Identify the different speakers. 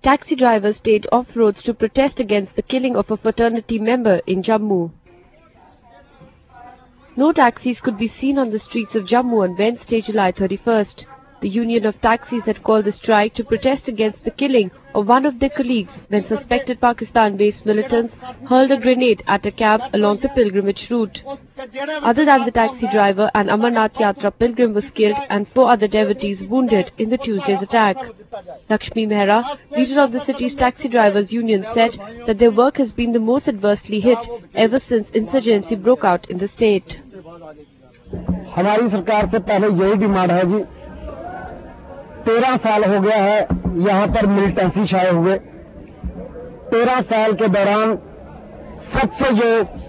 Speaker 1: Taxi drivers stayed off roads to protest against the killing of a fraternity member in Jammu. No taxis could be seen on the streets of Jammu on Wednesday, July 31st. The Union of Taxis had called the strike to protest against the killing of one of their colleagues when suspected Pakistan-based militants hurled a grenade at a cab along the pilgrimage route. Other than the taxi driver, an Amarnath Yatra pilgrim was killed and 4 other devotees wounded in the Tuesday's attack. Lakshmi Mehra, leader of the city's taxi drivers union, said that their work has been the most adversely hit ever since insurgency broke out in the state.
Speaker 2: हमारी सरकार से पहले यही demand है जी। 13 साल हो गया है यहाँ पर मिलिटेंसी छाए हुए। 13 साल के दौरान सबसे जो